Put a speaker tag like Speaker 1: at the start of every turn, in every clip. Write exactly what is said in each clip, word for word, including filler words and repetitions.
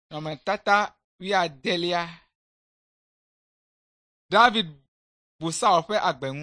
Speaker 1: Nome tata wia delia. David bu Saul fe agbengu.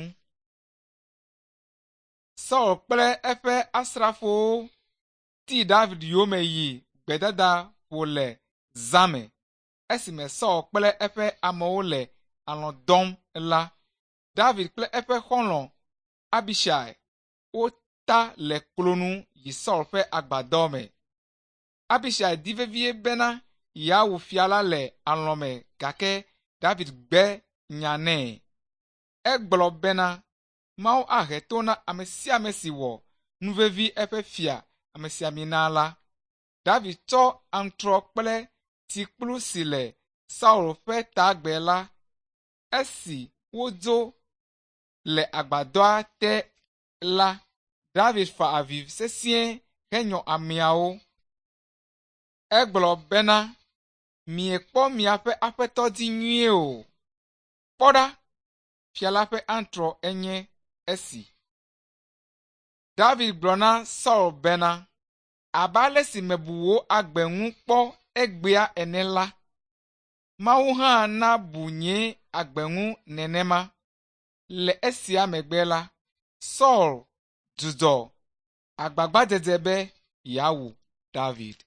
Speaker 1: Saul kple efe asrafo ti David yome yi gbedada wole zame. Esime Saul kple efe amewo le alɔ dɔm la. David kple efe xɔlɔ Abishai wota le klonu yi Saul ƒe agbadɔ me. Abishai di vevie bena yeawu fia la le alɔ me gake David gbe nya nɛ. Egblɔ bena Mawu ahe to na ame sia ame si wɔ nuvevi eƒe fia ame sia mina la. David tsɔ antrɔ kple tsikplu si le Saul ƒe tagbe la. Esi wodzo le agbadɔa te la, David fa avi sesĩe henyɔ ameawo. Egblɔ bena miekpɔ miaƒe aƒetɔ dzi nyuie o. Kpɔɖa, fia la ƒe antrɔ enye esi. David gblɔ na Saul bena abe ale si mebu wò agbe ŋu kpɔ egbea ene la, Mawu hã na bu nye agbe ŋu nenema. Le esia megbe la, Saul dzudzɔ agbagbadzedze be yeawu David.